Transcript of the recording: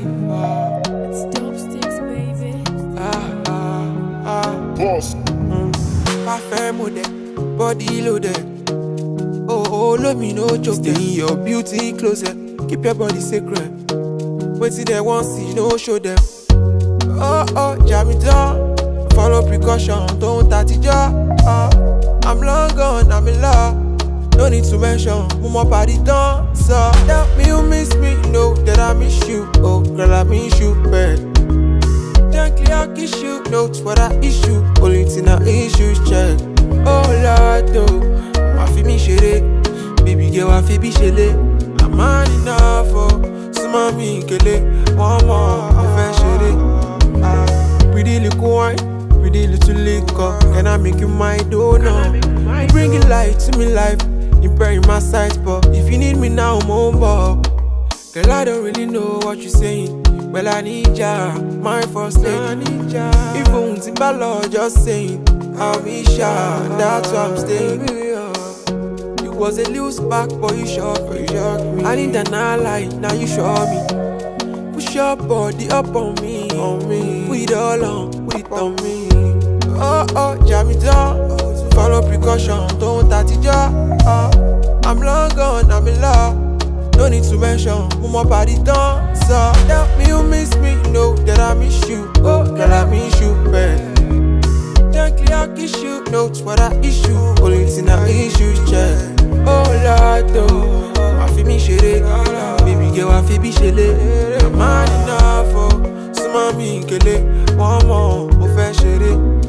It's dope sticks, baby. Boss. Parfait model, body loaded. Oh, love me no joke. Stay in your beauty closet. Keep your body sacred. Wait till they want see, no show them. Oh, jam it down. Follow precaution, don't touch it jaw. I'm long gone, I'm in love. No need to mention, more body done. So tell me you miss me, know that I miss you. Oh, girl, I miss you, bad. Gently I'll kiss you, notes what I issue. Only thing I issues check. Oh Lord, oh, I feel me shade. Baby girl, I feel be shade. I'm man enough, oh, so mommy kele. One more, I feel shade. Pretty little wine, pretty little liquor. Can I make you my donor? You bring it light to me life. You bury my sight, but if you need me now, I'm on board. Girl, I don't really know what you're saying. Well, I need ya, my first lady. I need ya. If I won't see law, just saying I'll be shy, that's why I'm staying. You was a little spark, but you shocked me. I need an ally, now you show me. Push your body up on me. Put it all on, put it on me. Oh, jam it down. Follow precaution, don't touch it jaw. I'm long gone, I'm in love. No need to mention, more body done. So tell me you miss me, know that I miss you. Oh, girl, I miss you, bad. Gently I'll kiss you, notes what I issue. Only thing I issues check. Oh Lord, oh, I feel me shade. Baby girl, I feel be shade. I'm man enough, oh, so mommy kele. One more, I feel shade.